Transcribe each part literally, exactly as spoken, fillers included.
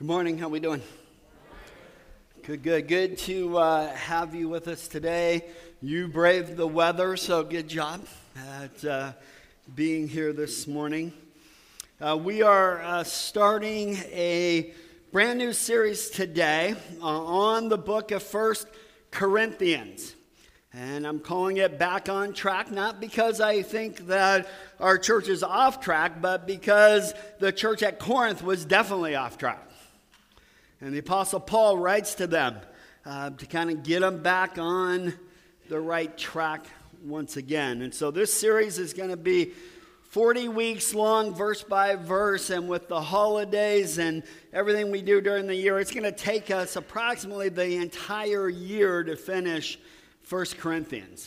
Good morning. How we doing? Good, good, good to uh, have you with us today. You braved the weather, so good job at uh, being here this morning. Uh, we are uh, starting a brand new series today uh, on the book of First Corinthians. And I'm calling it Back on Track, not because I think that our church is off track, but because the church at Corinth was definitely off track. And the Apostle Paul writes to them uh, to kind of get them back on the right track once again. And so this series is going to be forty weeks long, verse by verse. And with the holidays and everything we do during the year, it's going to take us approximately the entire year to finish First Corinthians.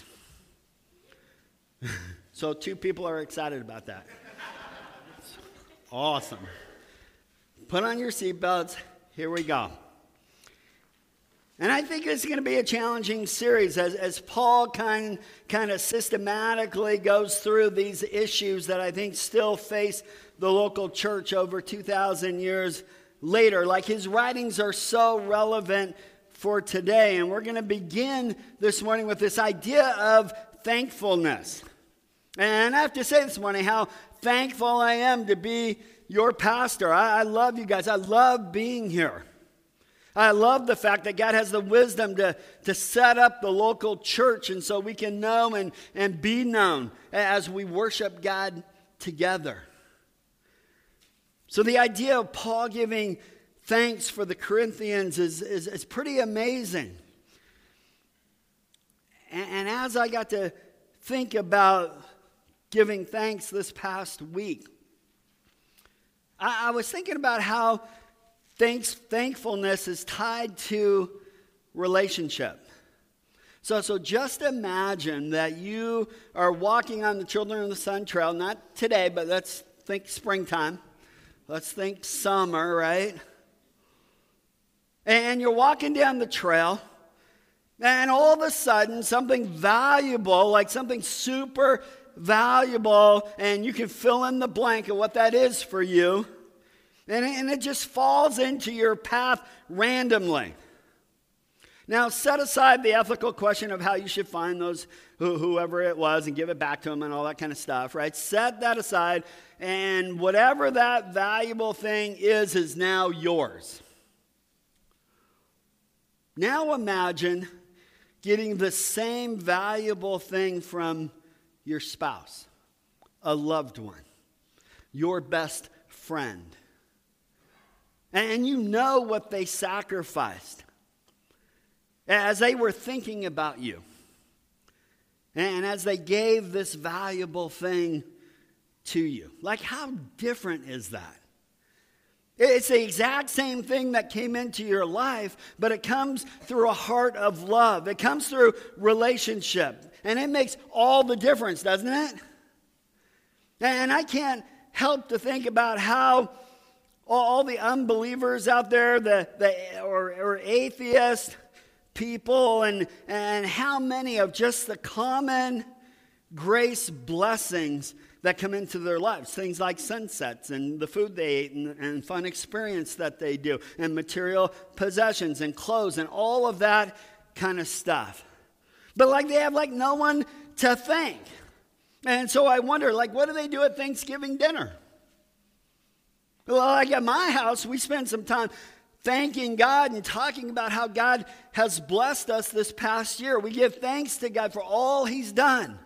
So two people are excited about that. Awesome. Put on your seatbelts. Here we go. And I think it's going to be a challenging series as, as Paul kind, kind of systematically goes through these issues that I think still face the local church over two thousand years later. Like his writings are so relevant for today. And we're going to begin this morning with this idea of thankfulness. And I have to say this morning how thankful I am to be your pastor. I, I love you guys. I love being here. I love the fact that God has the wisdom to, to set up the local church, and so we can know and, and be known as we worship God together. So the idea of Paul giving thanks for the Corinthians is, is, is pretty amazing. And, and as I got to think about giving thanks this past week, I, I was thinking about how thanks, thankfulness is tied to relationship. So, so just imagine that you are walking on the Children of the Sun Trail, not today, but let's think springtime. Let's think summer, right? And you're walking down the trail, and all of a sudden, something valuable, like something super valuable, and you can fill in the blank of what that is for you, and it, and it just falls into your path randomly. Now, set aside the ethical question of how you should find those, who, whoever it was, and give it back to them and all that kind of stuff, right? Set that aside, and whatever that valuable thing is, is now yours. Now imagine getting the same valuable thing from your spouse, a loved one, your best friend. And you know what they sacrificed as they were thinking about you. And as they gave this valuable thing to you. Like, how different is that? It's the exact same thing that came into your life, but it comes through a heart of love. It comes through relationship. And it makes all the difference, doesn't it? And I can't help to think about how all the unbelievers out there, the, the or, or atheist people, and, and how many of just the common grace blessings that come into their lives. Things like sunsets and the food they ate and, and fun experience that they do and material possessions and clothes and all of that kind of stuff. But like they have like no one to thank. And so I wonder, like, what do they do at Thanksgiving dinner? Well, like at my house, we spend some time thanking God and talking about how God has blessed us this past year. We give thanks to God for all He's done.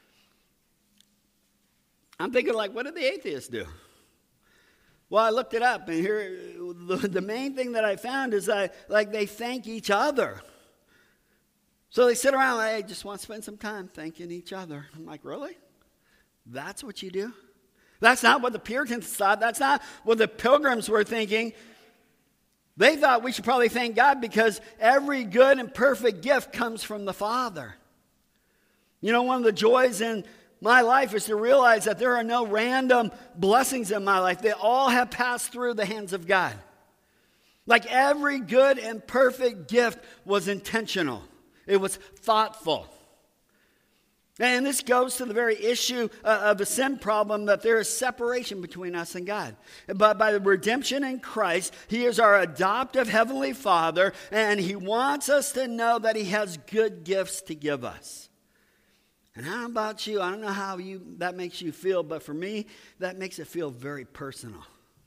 I'm thinking, like, what did the atheists do? Well, I looked it up, and here, the, the main thing that I found is that, like, they thank each other. So they sit around, like, hey, just want to spend some time thanking each other. I'm like, really? That's what you do? That's not what the Puritans thought. That's not what the Pilgrims were thinking. They thought we should probably thank God because every good and perfect gift comes from the Father. You know, one of the joys in my life is to realize that there are no random blessings in my life. They all have passed through the hands of God. Like every good and perfect gift was intentional. It was thoughtful. And this goes to the very issue uh, of the sin problem, that there is separation between us and God. But by the redemption in Christ, He is our adoptive Heavenly Father, and He wants us to know that He has good gifts to give us. And how about you? I don't know how you that makes you feel, but for me, that makes it feel very personal.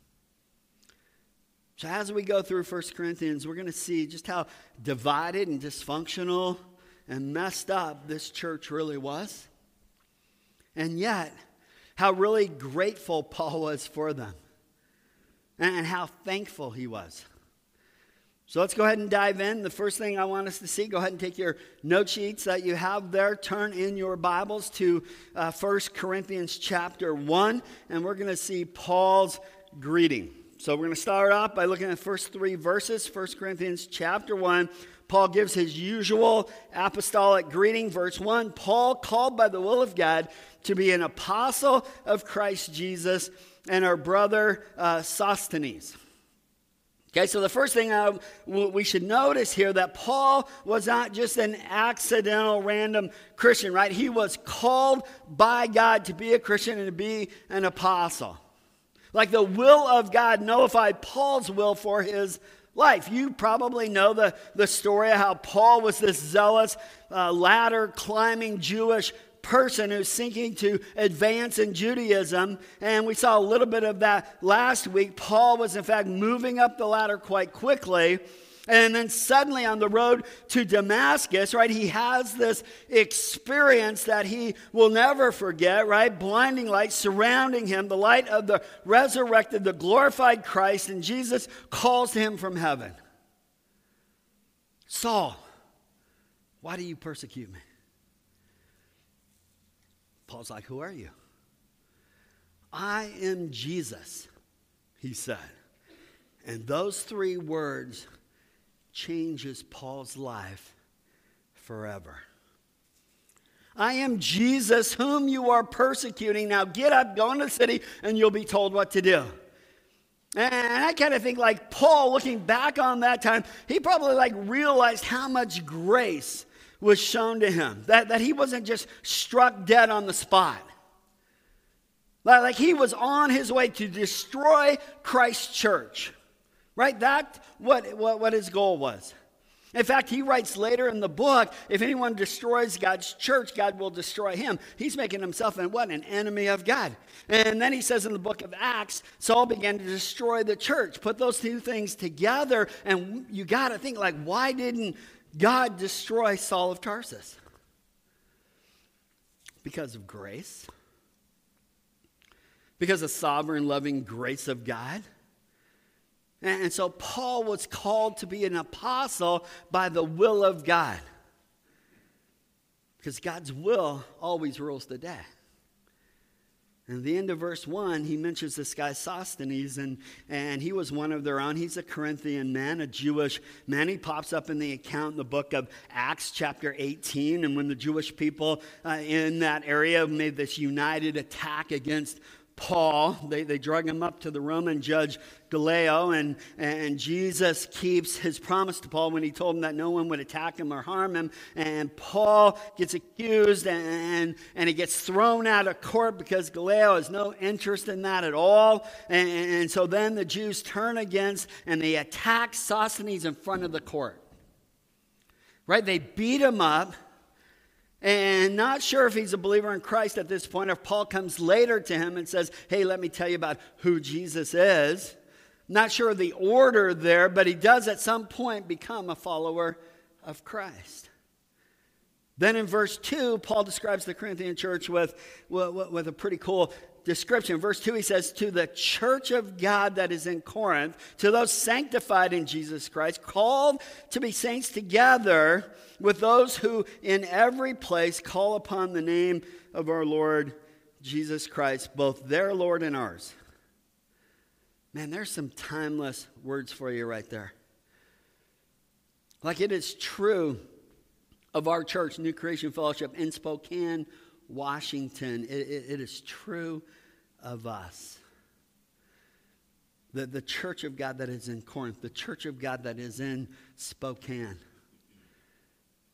So as we go through First Corinthians, we're going to see just how divided and dysfunctional and messed up this church really was. And yet, how really grateful Paul was for them. And how thankful he was. So let's go ahead and dive in. The first thing I want us to see, go ahead and take your note sheets that you have there. Turn in your Bibles to uh, First Corinthians chapter one. And we're going to see Paul's greeting. So we're going to start off by looking at the first three verses. First Corinthians chapter one. Paul gives his usual apostolic greeting. Verse one, Paul, called by the will of God to be an apostle of Christ Jesus, and our brother uh, Sosthenes. Okay, so the first thing I, we should notice here, that Paul was not just an accidental random Christian, right? He was called by God to be a Christian and to be an apostle. Like the will of God nullified Paul's will for his life. You probably know the, the story of how Paul was this zealous, uh, ladder-climbing Jewish person who's seeking to advance in Judaism. And we saw a little bit of that last week. Paul was, in fact, moving up the ladder quite quickly. And then suddenly on the road to Damascus, right, he has this experience that he will never forget, right? Blinding light surrounding him, the light of the resurrected, the glorified Christ, and Jesus calls to him from heaven. Saul, why do you persecute me? Paul's like, who are you? I am Jesus, he said. And those three words changes Paul's life forever. I am Jesus whom you are persecuting. Now get up, go into the city, and you'll be told what to do. And I kind of think like Paul, looking back on that time, he probably like realized how much grace was shown to him. That, that he wasn't just struck dead on the spot. Like he was on his way to destroy Christ's church. Right? That's what, what, what his goal was. In fact, he writes later in the book, if anyone destroys God's church, God will destroy him. He's making himself an, what? An enemy of God. And then he says in the book of Acts, Saul began to destroy the church. Put those two things together, and you got to think, like, why didn't God destroy Saul of Tarsus? Because of grace. Because of sovereign, loving grace of God. And so Paul was called to be an apostle by the will of God. Because God's will always rules the day. And at the end of verse one, he mentions this guy Sosthenes, and, and he was one of their own. He's a Corinthian man, a Jewish man. He pops up in the account in the book of Acts chapter eighteen. And when the Jewish people uh, in that area made this united attack against Paul, they, they drug him up to the Roman judge Gallio, and, and Jesus keeps his promise to Paul when he told him that no one would attack him or harm him. And Paul gets accused, and, and he gets thrown out of court because Gallio has no interest in that at all. And, and so then the Jews turn against, and they attack Sosthenes in front of the court. Right? They beat him up. And not sure if he's a believer in Christ at this point, if Paul comes later to him and says, hey, let me tell you about who Jesus is. Not sure of the order there, but he does at some point become a follower of Christ. Then in verse two, Paul describes the Corinthian church with, with, with a pretty cool description. Verse two, he says, to the church of God that is in Corinth, to those sanctified in Jesus Christ, called to be saints together with those who in every place call upon the name of our Lord Jesus Christ, both their Lord and ours. Man, there's some timeless words for you right there. Like it is true of our church, New Creation Fellowship in Spokane, Washington. It, it, it is true of us. The, the church of God that is in Corinth, the church of God that is in Spokane.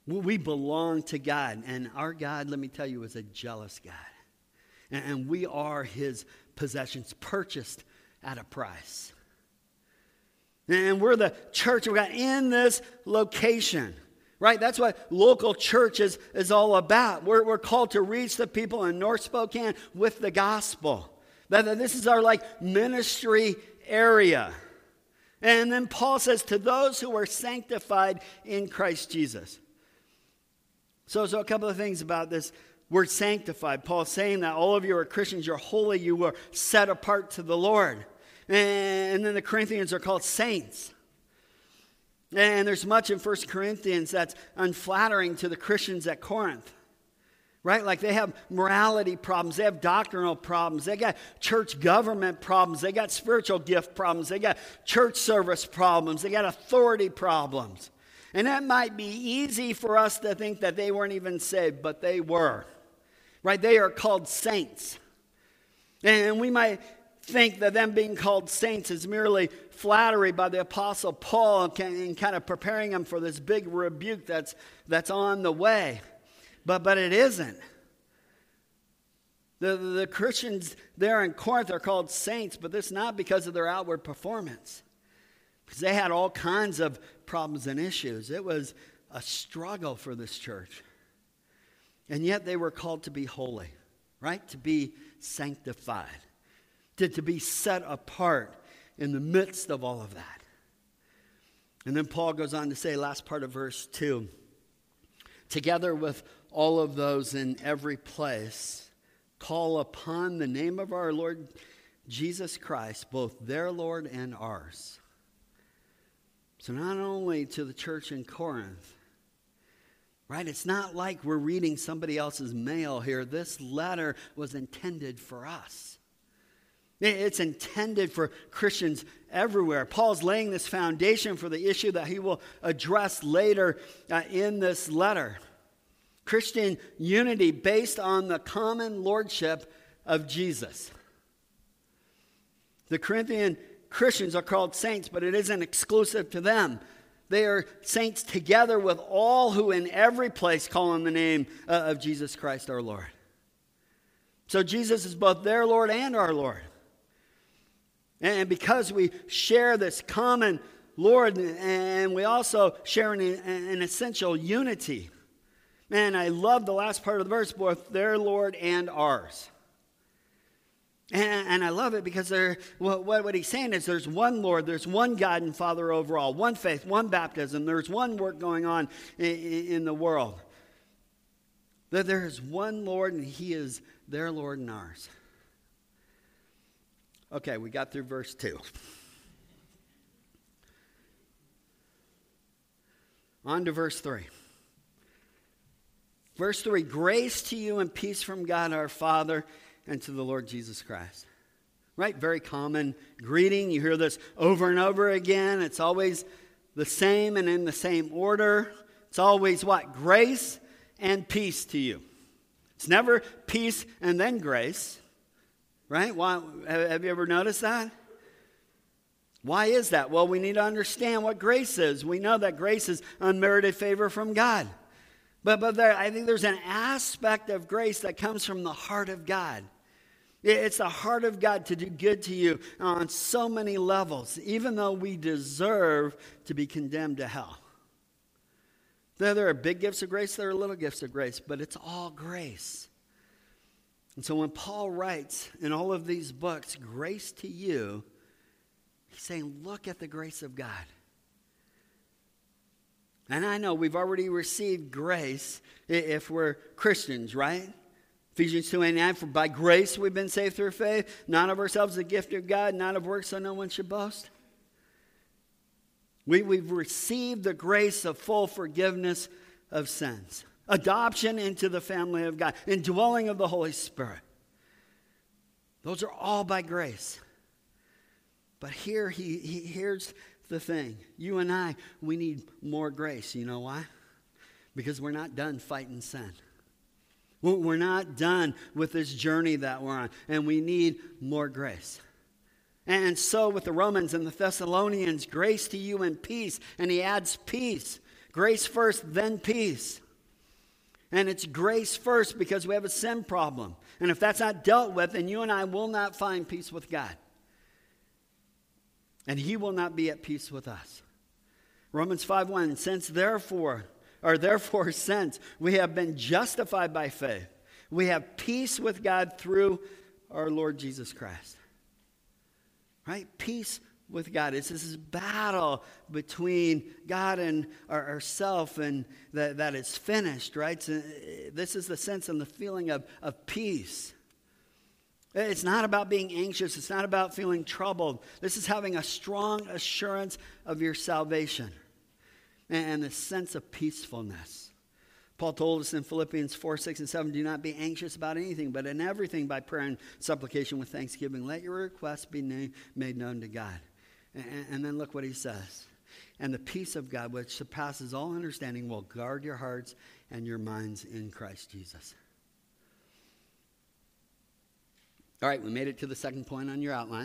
We belong to God, and our God, let me tell you, is a jealous God. And we are his possessions, purchased at a price. And we're the church of God in this location, right? That's what local church is, is all about. We're, we're called to reach the people in North Spokane with the gospel. That, that this is our like ministry area. And then Paul says, to those who are sanctified in Christ Jesus. So, so a couple of things about this word sanctified. Paul's saying that all of you are Christians, you're holy, you were set apart to the Lord. And then the Corinthians are called saints. And there's much in First Corinthians that's unflattering to the Christians at Corinth. Right? Like they have morality problems. They have doctrinal problems. They got church government problems. They got spiritual gift problems. They got church service problems. They got authority problems. And that might be easy for us to think that they weren't even saved, but they were. Right? They are called saints. And we might think that them being called saints is merely flattery by the Apostle Paul and kind of preparing them for this big rebuke that's, that's on the way. But, but it isn't. The, the Christians there in Corinth are called saints, but this is not because of their outward performance. Because they had all kinds of problems and issues. It was a struggle for this church. And yet they were called to be holy, right? To be sanctified. To, to be set apart in the midst of all of that. And then Paul goes on to say, last part of verse two, together with all of those in every place, call upon the name of our Lord Jesus Christ, both their Lord and ours. So not only to the church in Corinth, right? It's not like we're reading somebody else's mail here. This letter was intended for us. It's intended for Christians everywhere. Paul's laying this foundation for the issue that he will address later uh, in this letter. Christian unity based on the common lordship of Jesus. The Corinthian Christians are called saints, but it isn't exclusive to them. They are saints together with all who in every place call on the name uh, of Jesus Christ our Lord. So Jesus is both their Lord and our Lord. And because we share this common Lord, and we also share an, an essential unity. Man, I love the last part of the verse, both their Lord and ours. And, and I love it because there, what, what he's saying is there's one Lord, there's one God and Father over all, one faith, one baptism. There's one work going on in, in the world. That there is one Lord and he is their Lord and ours. Okay, we got through verse two. On to verse three. Verse three, grace to you and peace from God our Father and to the Lord Jesus Christ. Right? Very common greeting. You hear this over and over again. It's always the same and in the same order. It's always what? Grace and peace to you. It's never peace and then grace. Right? Why, have you ever noticed that? Why is that? Well, we need to understand what grace is. We know that grace is unmerited favor from God. But, but there, I think there's an aspect of grace that comes from the heart of God. It's the heart of God to do good to you on so many levels, even though we deserve to be condemned to hell. There, there are big gifts of grace, there are little gifts of grace, but it's all grace. And so when Paul writes in all of these books, grace to you, he's saying, look at the grace of God. And I know we've already received grace if we're Christians, right? Ephesians two eighty-nine, for by grace we've been saved through faith, not of ourselves, the gift of God, not of works, so no one should boast. We, we've received the grace of full forgiveness of sins. Adoption into the family of God, indwelling of the Holy Spirit. Those are all by grace. But here, he, he here's the thing. You and I, we need more grace. You know why? Because we're not done fighting sin. We're not done with this journey that we're on. And we need more grace. And so with the Romans and the Thessalonians, grace to you and peace. And he adds peace. Grace first, then peace. And it's grace first because we have a sin problem. And if that's not dealt with, then you and I will not find peace with God. And he will not be at peace with us. Romans five one, since therefore, or therefore since we have been justified by faith, we have peace with God through our Lord Jesus Christ. Right? Peace with God. It's this battle between God and our, ourself, and that, that it's finished, right? So this is the sense and the feeling of, of peace. It's not about being anxious. It's not about feeling troubled. This is having a strong assurance of your salvation and, and the sense of peacefulness. Paul told us in Philippians four, six, and seven, do not be anxious about anything, but in everything by prayer and supplication with thanksgiving, let your requests be na- made known to God. And, and then look what he says. And the peace of God, which surpasses all understanding, will guard your hearts and your minds in Christ Jesus. All right, we made it to the second point on your outline.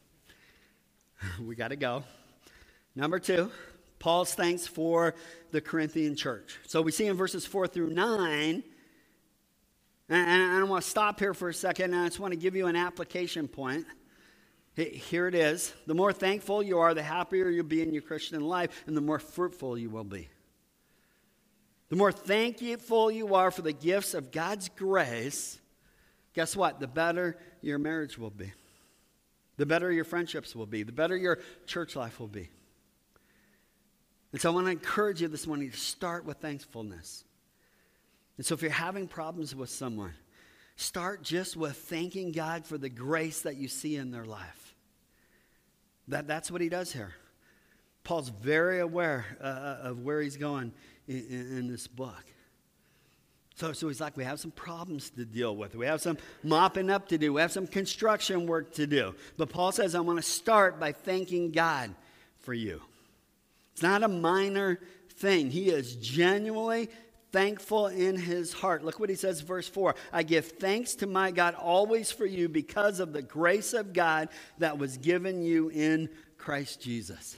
We got to go. Number two, Paul's thanks for the Corinthian church. So we see in verses four through nine, and I want to stop here for a second, and I just want to give you an application point. Here it is. The more thankful you are, the happier you'll be in your Christian life, and the more fruitful you will be. The more thankful you are for the gifts of God's grace, guess what? The better your marriage will be. The better your friendships will be. The better your church life will be. And so I want to encourage you this morning to start with thankfulness. And so if you're having problems with someone, start just with thanking God for the grace that you see in their life. That, that's what he does here. Paul's very aware uh, of where he's going in, in, in this book. So, so he's like, we have some problems to deal with. We have some mopping up to do. We have some construction work to do. But Paul says, I want to start by thanking God for you. It's not a minor thing. He is genuinely thankful in his heart. Look what he says, verse four. I give thanks to my God always for you because of the grace of God that was given you in Christ Jesus.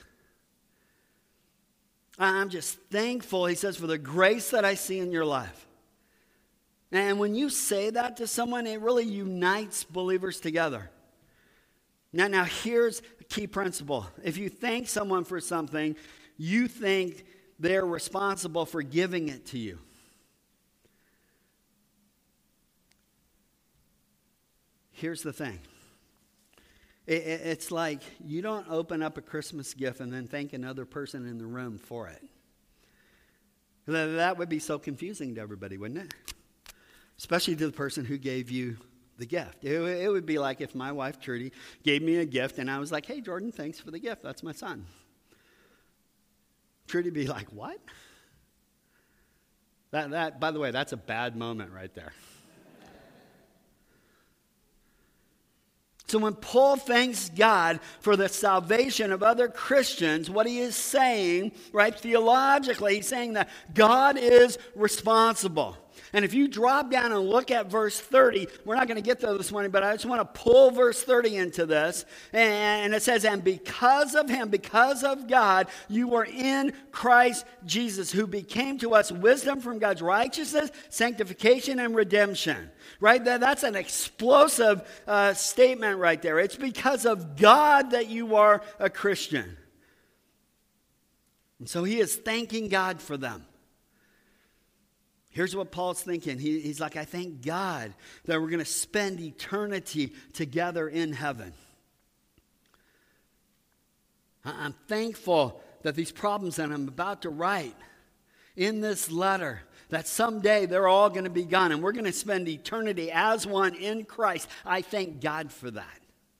I'm just thankful, he says, for the grace that I see in your life. And when you say that to someone, it really unites believers together. Now, now here's a key principle. If you thank someone for something, you think they're responsible for giving it to you. Here's the thing. It, it, it's like you don't open up a Christmas gift and then thank another person in the room for it. That, that would be so confusing to everybody, wouldn't it? Especially to the person who gave you the gift. It, it would be like if my wife, Trudy, gave me a gift and I was like, hey, Jordan, thanks for the gift. That's my son. Trudy would be like, what? That, that, by the way, that's a bad moment right there. So when Paul thanks God for the salvation of other Christians, what he is saying, right, theologically, he's saying that God is responsible. And if you drop down and look at verse thirty, we're not going to get there this morning, but I just want to pull verse thirty into this. And it says, and because of him, because of God, you are in Christ Jesus, who became to us wisdom from God's righteousness, sanctification, and redemption. Right? That's an explosive uh, statement right there. It's because of God that you are a Christian. And so he is thanking God for them. Here's what Paul's thinking. He, he's like, I thank God that we're going to spend eternity together in heaven. I'm thankful that these problems that I'm about to write in this letter, that someday they're all going to be gone and we're going to spend eternity as one in Christ. I thank God for that.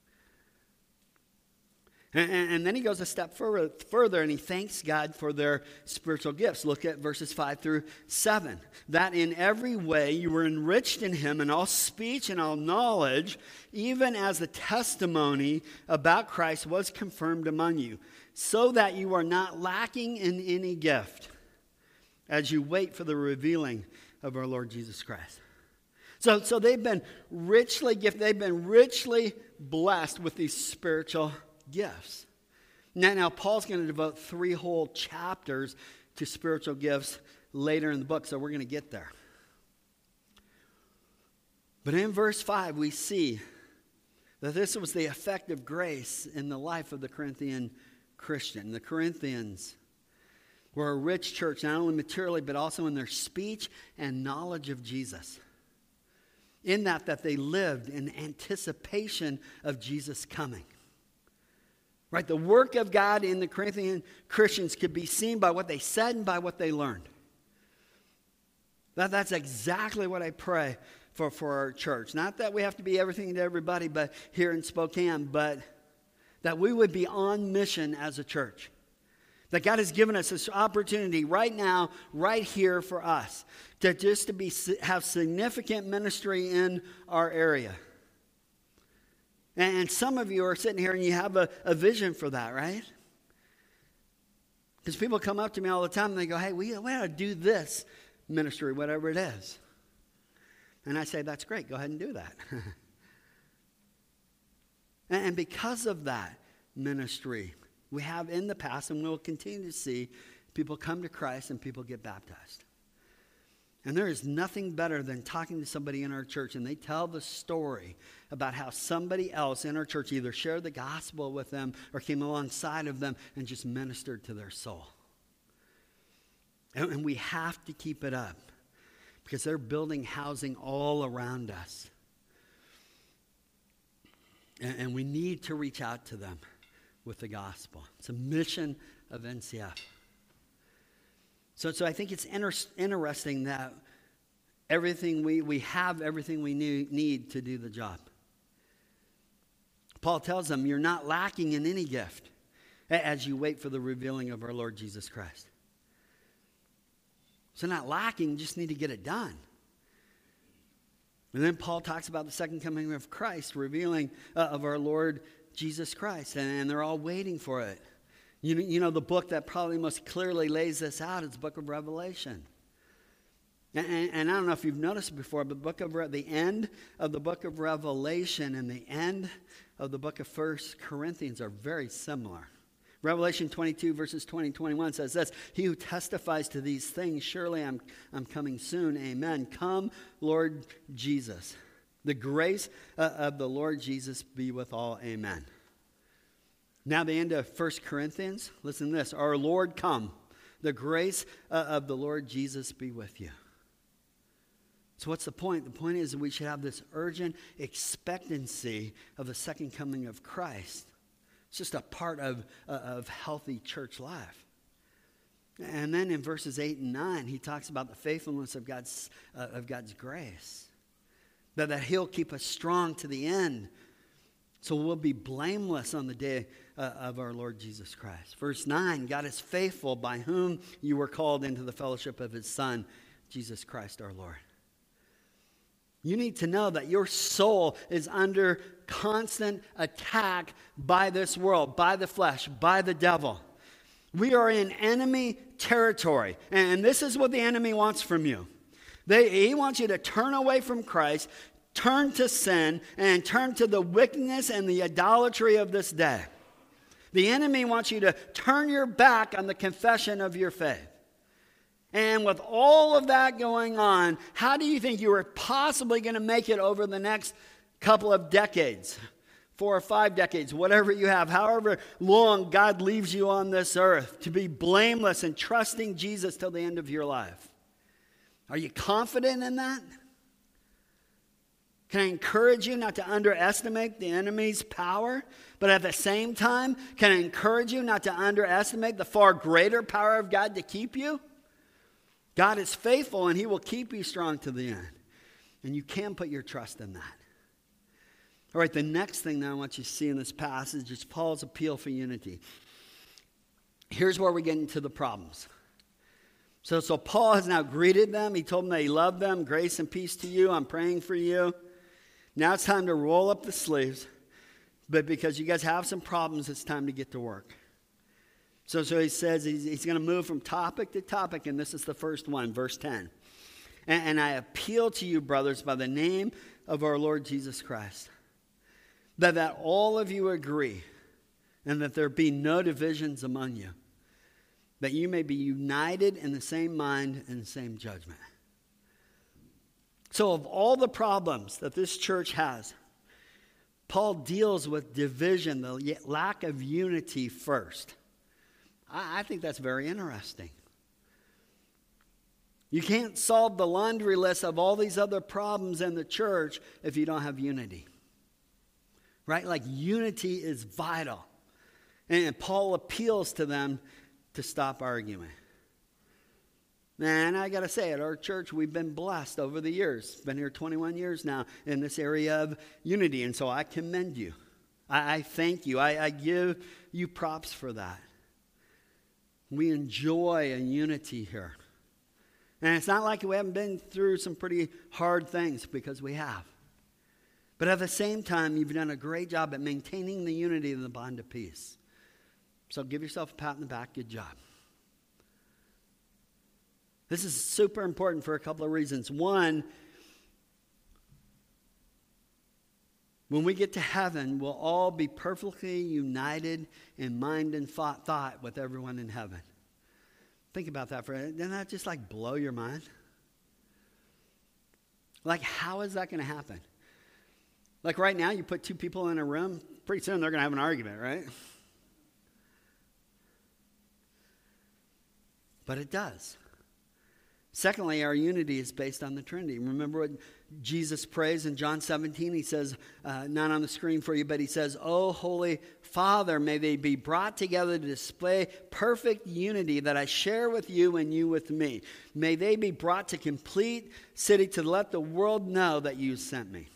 And, and then he goes a step further, further and he thanks God for their spiritual gifts. Look at verses five through seven. That in every way you were enriched in him in all speech and all knowledge, even as the testimony about Christ was confirmed among you, so that you are not lacking in any gift as you wait for the revealing of our Lord Jesus Christ. So, so they've been richly gifted. They've been richly blessed with these spiritual gifts. Now, now Paul's going to devote three whole chapters to spiritual gifts later in the book, so we're going to get there. But in verse five, we see that this was the effect of grace in the life of the Corinthian Christian. The Corinthians were a rich church, not only materially, but also in their speech and knowledge of Jesus. In that, that they lived in anticipation of Jesus coming. Right? The work of God in the Corinthian Christians could be seen by what they said and by what they learned. That, that's exactly what I pray for, for our church. Not that we have to be everything to everybody but here in Spokane, but that we would be on mission as a church. That God has given us this opportunity right now, right here for us, to just to be have significant ministry in our area. And some of you are sitting here and you have a, a vision for that, right? Because people come up to me all the time and they go, hey, we, we ought to do this ministry, whatever it is. And I say, that's great, go ahead and do that. And because of that ministry, we have in the past and we'll continue to see people come to Christ and people get baptized. And there is nothing better than talking to somebody in our church and they tell the story about how somebody else in our church either shared the gospel with them or came alongside of them and just ministered to their soul. And, and we have to keep it up because they're building housing all around us. And, and we need to reach out to them with the gospel. It's a mission of N C F. So, so I think it's inter- interesting that everything we, we have everything we need, need to do the job. Paul tells them, you're not lacking in any gift as you wait for the revealing of our Lord Jesus Christ. So not lacking, you just need to get it done. And then Paul talks about the second coming of Christ, revealing uh, of our Lord Jesus Christ, and, and they're all waiting for it. You know, you know, the book that probably most clearly lays this out is the book of Revelation. And, and, and I don't know if you've noticed before, but the, book of Re- the end of the book of Revelation and the end of the book of First Corinthians are very similar. Revelation twenty-two, verses twenty and twenty-one says this, he who testifies to these things, surely I'm, I'm coming soon, amen. Come, Lord Jesus. The grace uh, of the Lord Jesus be with all, amen. Now the end of First Corinthians, listen to this. Our Lord come. The grace uh, of the Lord Jesus be with you. So what's the point? The point is that we should have this urgent expectancy of the second coming of Christ. It's just a part of, uh, of healthy church life. And then in verses eight and nine, he talks about the faithfulness of God's, uh, of God's grace. That, that he'll keep us strong to the end. So we'll be blameless on the day uh, of our Lord Jesus Christ. Verse nine, God is faithful by whom you were called into the fellowship of his Son, Jesus Christ our Lord. You need to know that your soul is under constant attack by this world, by the flesh, by the devil. We are in enemy territory. And this is what the enemy wants from you. They, he wants you to turn away from Christ, turn to sin, and turn to the wickedness and the idolatry of this day. The enemy wants you to turn your back on the confession of your faith. And with all of that going on, how do you think you are possibly going to make it over the next couple of decades? Four or five decades, whatever you have, however long God leaves you on this earth, to be blameless and trusting Jesus till the end of your life. Are you confident in that? Can I encourage you not to underestimate the enemy's power? But at the same time, can I encourage you not to underestimate the far greater power of God to keep you? God is faithful and he will keep you strong to the end. And you can put your trust in that. All right, the next thing that I want you to see in this passage is Paul's appeal for unity. Here's where we get into the problems. So, so Paul has now greeted them. He told them that he loved them. Grace and peace to you. I'm praying for you. Now it's time to roll up the sleeves. But because you guys have some problems, it's time to get to work. So, so he says he's, he's going to move from topic to topic, and this is the first one, verse ten. And, and I appeal to you, brothers, by the name of our Lord Jesus Christ, that, that all of you agree, and that there be no divisions among you, that you may be united in the same mind and the same judgment. So of all the problems that this church has, Paul deals with division, the lack of unity first. I, I think that's very interesting. You can't solve the laundry list of all these other problems in the church if you don't have unity. Right? Like unity is vital. And Paul appeals to them to stop arguing. And I got to say, at our church, we've been blessed over the years. Been here twenty-one years now in this area of unity. And so I commend you. I, I thank you. I, I give you props for that. We enjoy a unity here. And it's not like we haven't been through some pretty hard things, because we have. But at the same time, you've done a great job at maintaining the unity of the bond of peace. So give yourself a pat on the back. Good job. This is super important for a couple of reasons. One, when we get to heaven, we'll all be perfectly united in mind and thought, thought with everyone in heaven. Think about that for a minute. Doesn't that just like blow your mind? Like, how is that going to happen? Like right now, you put two people in a room, pretty soon they're going to have an argument, right? But it does. Secondly, our unity is based on the Trinity. Remember what Jesus prays in John seventeen? He says, uh, not on the screen for you, but he says, "Oh, Holy Father, may they be brought together to display perfect unity that I share with you and you with me. May they be brought to complete city to let the world know that you sent me."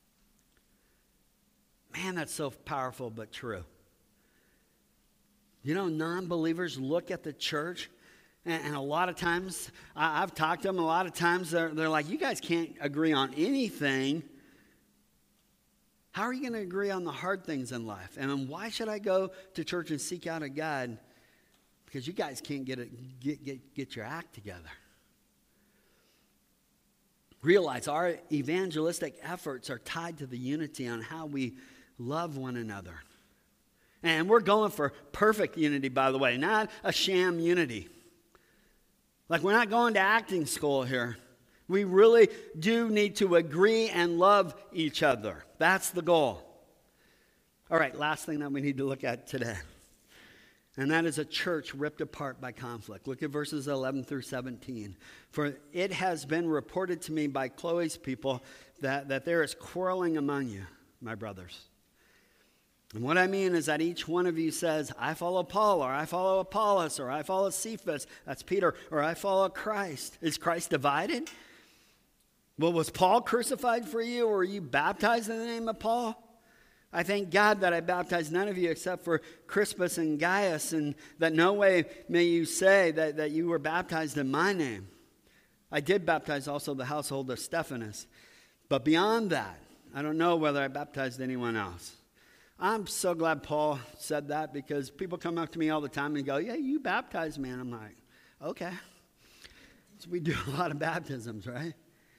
Man, that's so powerful but true. You know, non-believers look at the church, and, and a lot of times, I, I've talked to them, a lot of times they're, they're like, you guys can't agree on anything. How are you going to agree on the hard things in life? And then why should I go to church and seek out a God? Because you guys can't get, it, get, get, get your act together. Realize our evangelistic efforts are tied to the unity on how we love one another. And we're going for perfect unity, by the way, not a sham unity. Like, we're not going to acting school here. We really do need to agree and love each other. That's the goal. All right, last thing that we need to look at today. And that is a church ripped apart by conflict. Look at verses eleven through seventeen. "For it has been reported to me by Chloe's people that, that there is quarreling among you, my brothers. And what I mean is that each one of you says, I follow Paul, or I follow Apollos, or I follow Cephas," that's Peter, "or I follow Christ." Is Christ divided? Well, was Paul crucified for you, or were you baptized in the name of Paul? I thank God that I baptized none of you except for Crispus and Gaius, and that no way may you say that, that you were baptized in my name. I did baptize also the household of Stephanas. But beyond that, I don't know whether I baptized anyone else. I'm so glad Paul said that, because people come up to me all the time and go, "Yeah, you baptized me." And I'm like, okay. So we do a lot of baptisms, right?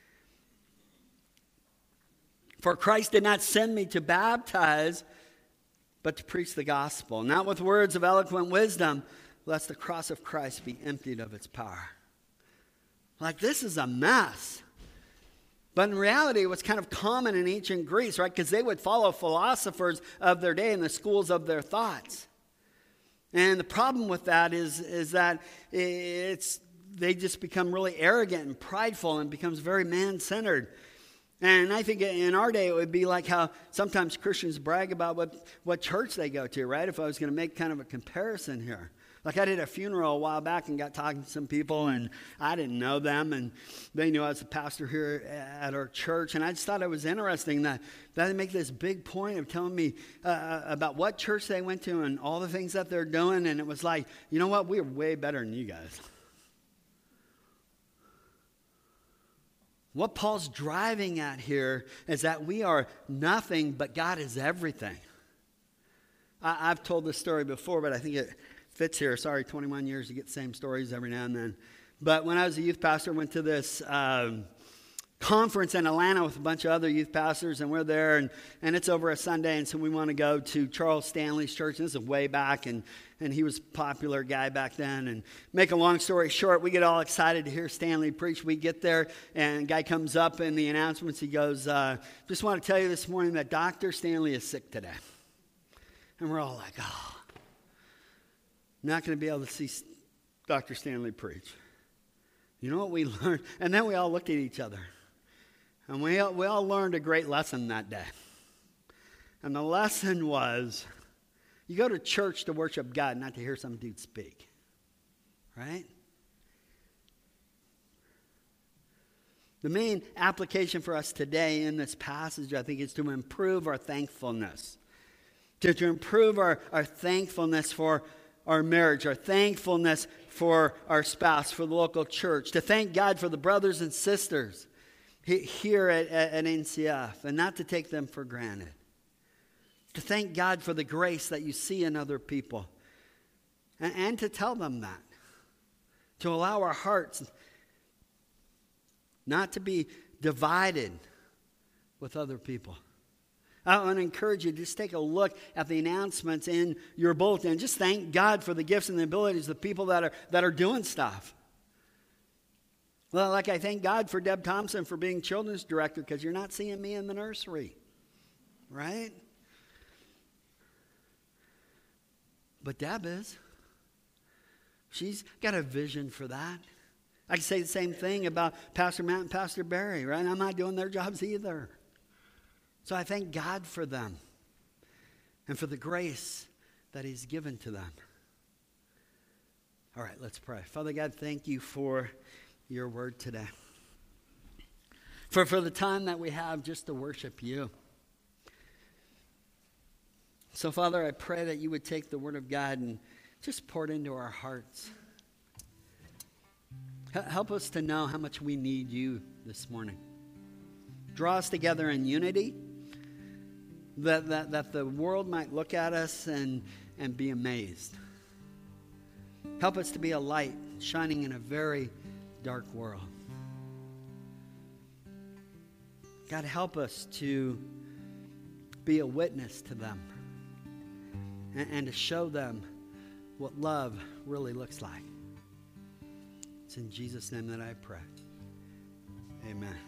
"For Christ did not send me to baptize, but to preach the gospel, not with words of eloquent wisdom, lest the cross of Christ be emptied of its power." Like, this is a mess. But in reality, it was kind of common in ancient Greece, right? Because they would follow philosophers of their day and the schools of their thoughts. And the problem with that is, is that it's they just become really arrogant and prideful, and becomes very man-centered. And I think in our day, it would be like how sometimes Christians brag about what, what church they go to, right? If I was going to make kind of a comparison here. Like, I did a funeral a while back and got talking to some people, and I didn't know them, and they knew I was the pastor here at our church. And I just thought it was interesting that, that they make this big point of telling me uh, about what church they went to and all the things that they're doing. And it was like, you know what? We're way better than you guys. What Paul's driving at here is that we are nothing, but God is everything. I, I've told this story before, but I think it fits here. Sorry, twenty-one years, you get the same stories every now and then. But when I was a youth pastor, I went to this um, conference in Atlanta with a bunch of other youth pastors, and we're there, and, and it's over a Sunday, and so we want to go to Charles Stanley's church. And this is way back, and, and he was a popular guy back then. And make a long story short, we get all excited to hear Stanley preach. We get there, and a guy comes up in the announcements. He goes, uh, just want to tell you this morning that Doctor Stanley is sick today. And we're all like, oh, not going to be able to see Doctor Stanley preach. You know what we learned? And then we all looked at each other. And we all, we all learned a great lesson that day. And the lesson was, you go to church to worship God, not to hear some dude speak. Right? The main application for us today in this passage, I think, is to improve our thankfulness. To, to improve our, our thankfulness for our marriage, our thankfulness for our spouse, for the local church. To thank God for the brothers and sisters here at, at, at N C F, and not to take them for granted. To thank God for the grace that you see in other people, and, and to tell them that. To allow our hearts not to be divided with other people. I want to encourage you to just take a look at the announcements in your bulletin. Just thank God for the gifts and the abilities of the people that are, that are doing stuff. Well, like I thank God for Deb Thompson for being children's director, because you're not seeing me in the nursery, right? But Deb is. She's got a vision for that. I can say the same thing about Pastor Matt and Pastor Barry, right? I'm not doing their jobs either. So I thank God for them and for the grace that He's given to them. All right, let's pray. Father God, thank you for your word today. For, for the time that we have just to worship you. So, Father, I pray that you would take the word of God and just pour it into our hearts. H- help us to know how much we need you this morning. Draw us together in unity, that, that, that the world might look at us and, and be amazed. Help us to be a light shining in a very dark world. God, help us to be a witness to them and, and to show them what love really looks like. It's in Jesus' name that I pray. Amen.